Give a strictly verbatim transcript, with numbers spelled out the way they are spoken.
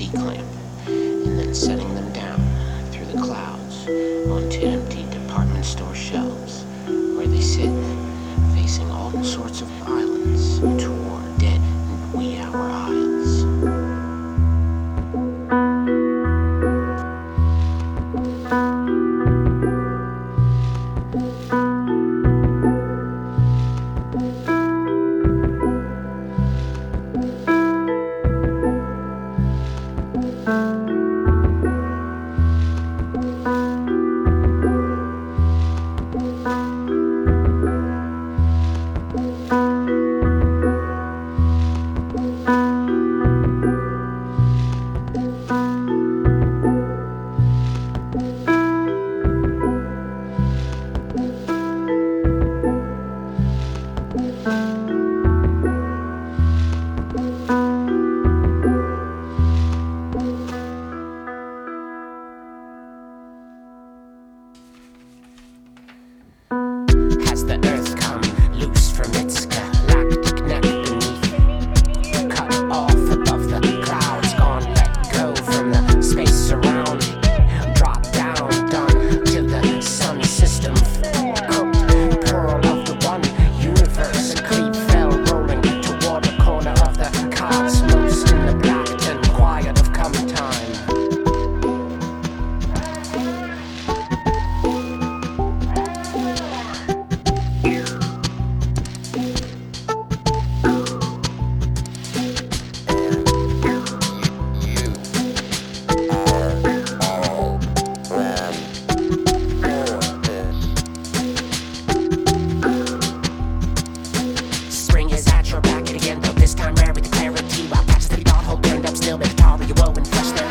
clamp, and then setting them down through the clouds onto empty department store shelves, where they sit, facing all sorts of islands toward dead and wee hour aisles. Has the earth come loose from its galactic net beneath? Cut off above the clouds, gone, let go from the space around. Drop down, done till the sun system cooked. Pearl of the one universe, a cleave fell rolling toward the corner of the cosmos in the black and quiet of come time. Spring is at your back again, though this time rare with clarity. While patches that we thought hold turned up still, but guitar you woven flesh there.